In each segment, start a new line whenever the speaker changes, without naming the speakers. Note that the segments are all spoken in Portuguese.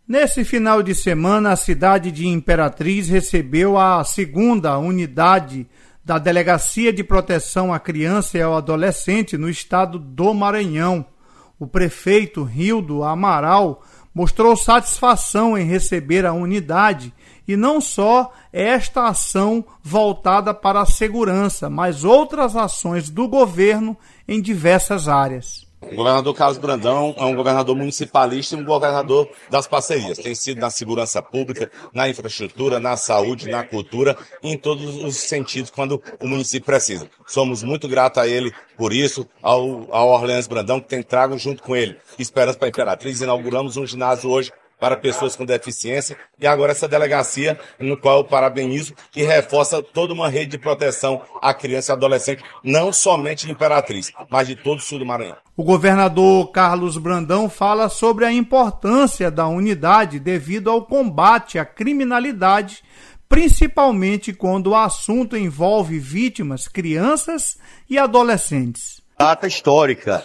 Nesse final de semana, a cidade de Imperatriz recebeu a segunda unidade da Delegacia de Proteção à Criança e ao Adolescente no estado do Maranhão. O prefeito Rildo Amaral mostrou satisfação em receber a unidade e não só esta ação voltada para a segurança, mas outras ações do governo em diversas áreas.
O governador Carlos Brandão é um governador municipalista e um governador das parcerias. Tem sido na segurança pública, na infraestrutura, na saúde, na cultura, em todos os sentidos quando o município precisa. Somos muito gratos a ele por isso, ao Orleans Brandão, que tem trago junto com ele Esperança para a Imperatriz. Inauguramos um ginásio hoje para pessoas com deficiência e agora essa delegacia, no qual eu parabenizo, que reforça toda uma rede de proteção à criança e adolescente, não somente de Imperatriz, mas de todo o sul do Maranhão.
O governador Carlos Brandão fala sobre a importância da unidade devido ao combate à criminalidade, principalmente quando o assunto envolve vítimas, crianças e adolescentes.
Data histórica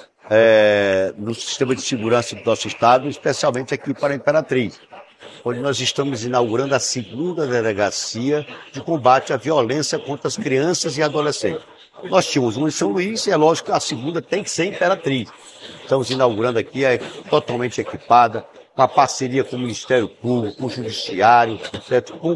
no sistema de segurança do nosso estado, especialmente aqui para a Imperatriz, onde nós estamos inaugurando a segunda delegacia de combate à violência contra as crianças e adolescentes. Nós tínhamos uma em São Luís e é lógico que a segunda tem que ser Imperatriz. Estamos inaugurando aqui, totalmente equipada, uma parceria com o Ministério Público, com o Judiciário, certo? Com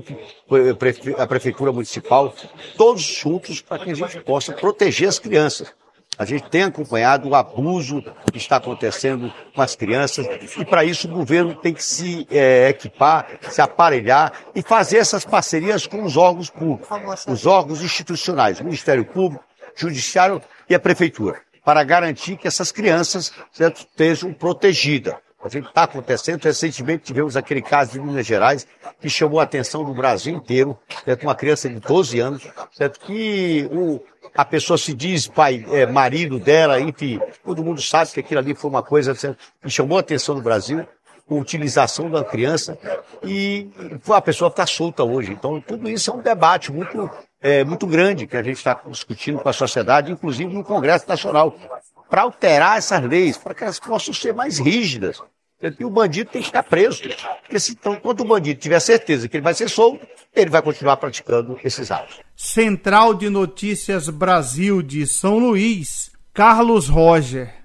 a Prefeitura Municipal, todos juntos para que a gente possa proteger as crianças. A gente tem acompanhado o abuso que está acontecendo com as crianças e para isso o governo tem que se equipar, se aparelhar e fazer essas parcerias com os órgãos públicos, os órgãos institucionais, o Ministério Público, o Judiciário e a Prefeitura, para garantir que essas crianças, certo, estejam protegidas. A gente está acontecendo, recentemente tivemos aquele caso de Minas Gerais que chamou a atenção do Brasil inteiro, certo? Uma criança de 12 anos, certo? Que a pessoa se diz pai, marido dela, enfim, todo mundo sabe que aquilo ali foi uma coisa, certo? Que chamou a atenção do Brasil, a utilização da criança e a pessoa está solta hoje. Então tudo isso é um debate muito grande que a gente está discutindo com a sociedade, inclusive no Congresso Nacional, para alterar essas leis, para que elas possam ser mais rígidas. E o bandido tem que ficar preso. Porque enquanto o bandido tiver certeza que ele vai ser solto, ele vai continuar praticando esses atos.
Central de Notícias Brasil de São Luís, Carlos Roger.